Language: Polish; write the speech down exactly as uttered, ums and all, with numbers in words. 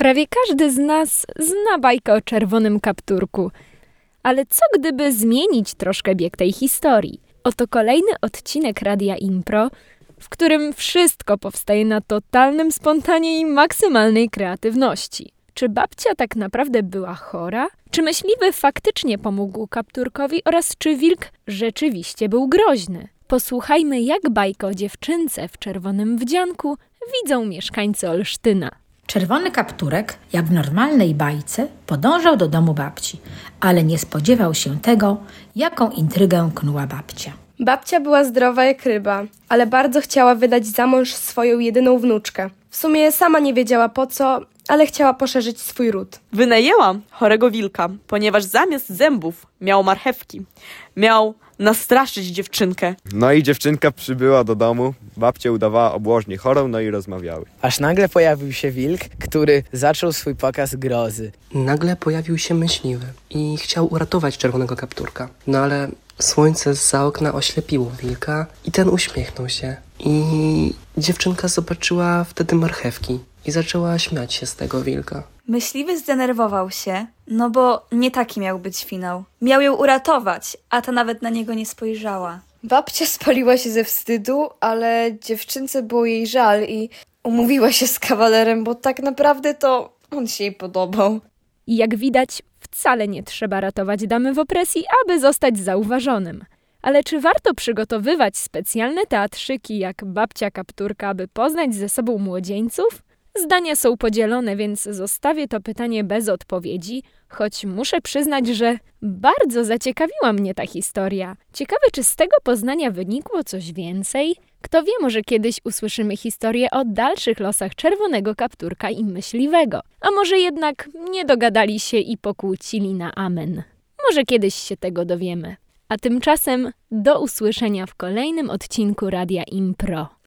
Prawie każdy z nas zna bajkę o czerwonym kapturku. Ale co gdyby zmienić troszkę bieg tej historii? Oto kolejny odcinek Radia Impro, w którym wszystko powstaje na totalnym spontanie i maksymalnej kreatywności. Czy babcia tak naprawdę była chora? Czy myśliwy faktycznie pomógł kapturkowi oraz czy wilk rzeczywiście był groźny? Posłuchajmy, jak bajkę o dziewczynce w czerwonym wdzianku widzą mieszkańcy Olsztyna. Czerwony kapturek, jak w normalnej bajce, podążał do domu babci, ale nie spodziewał się tego, jaką intrygę knuła babcia. Babcia była zdrowa jak ryba, ale bardzo chciała wydać za mąż swoją jedyną wnuczkę. W sumie sama nie wiedziała po co, ale chciała poszerzyć swój ród. Wynajęłam chorego wilka, ponieważ zamiast zębów miał marchewki. Miał nastraszyć dziewczynkę. No i dziewczynka przybyła do domu, babcia udawała obłożnie chorą, no i rozmawiały. Aż nagle pojawił się wilk, który zaczął swój pokaz grozy. Nagle pojawił się myśliwy i chciał uratować czerwonego kapturka. No ale słońce zza okna oślepiło wilka i ten uśmiechnął się. I dziewczynka zobaczyła wtedy marchewki i zaczęła śmiać się z tego wilka. Myśliwy zdenerwował się, no bo nie taki miał być finał. Miał ją uratować, a ta nawet na niego nie spojrzała. Babcia spaliła się ze wstydu, ale dziewczynce było jej żal i umówiła się z kawalerem, bo tak naprawdę to on się jej podobał. I jak widać, wcale nie trzeba ratować damy w opresji, aby zostać zauważonym. Ale czy warto przygotowywać specjalne teatrzyki jak babcia kapturka, aby poznać ze sobą młodzieńców? Zdania są podzielone, więc zostawię to pytanie bez odpowiedzi, choć muszę przyznać, że bardzo zaciekawiła mnie ta historia. Ciekawe, czy z tego poznania wynikło coś więcej? Kto wie, może kiedyś usłyszymy historię o dalszych losach czerwonego kapturka i myśliwego. A może jednak nie dogadali się i pokłócili na amen. Może kiedyś się tego dowiemy. A tymczasem do usłyszenia w kolejnym odcinku Radia Impro.